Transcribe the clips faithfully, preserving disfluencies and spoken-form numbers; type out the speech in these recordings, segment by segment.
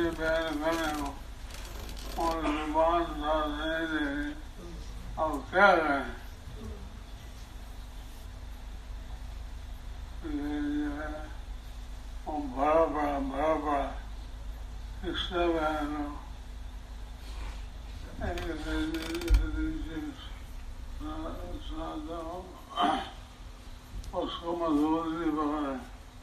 बयान करने को और जुबान साथ नहीं दे रही, अब क्या करें? ये जो है वो बड़ा बड़ा बड़ा बड़ा हिस्सा बयान हो, उसको मजबूत नहीं पकड़े।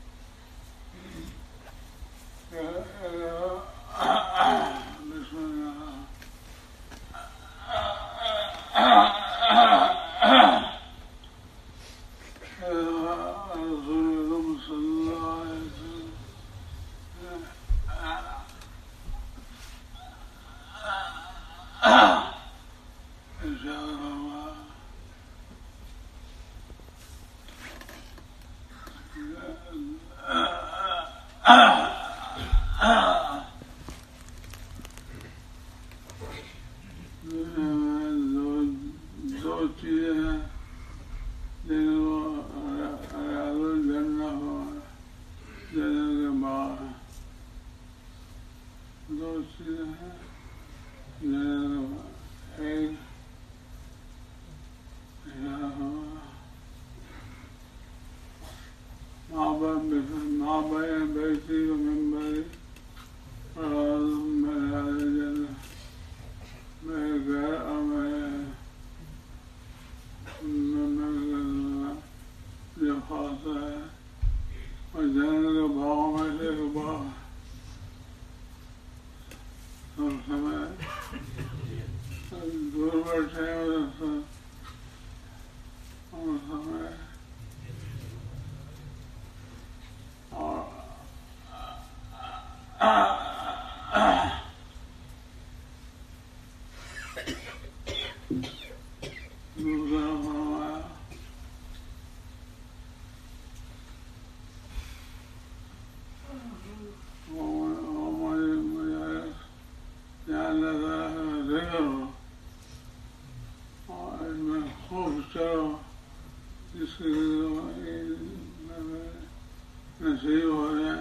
नसीब हो जाए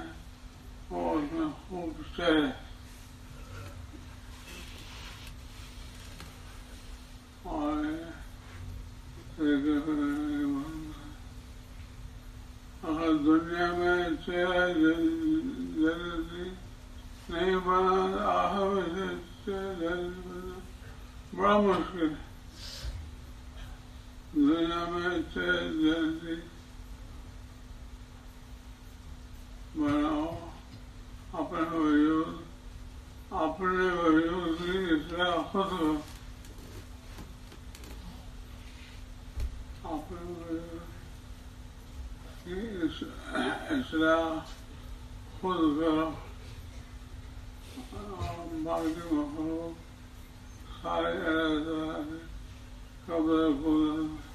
वो उसमें खूब चले और अगर दुनिया में चेहरा जल्दी नहीं बना आखिर में से चेहरा जल्दी बना बड़ा मुश्किल है। दुनिया में चेहरा जल्दी बनाओ अपने वजूद अपने वजूद की इसलिए खुद अपने वजूद की इसलिए खुद करो। बाकी मखलूक सारे अलग कब्र खुद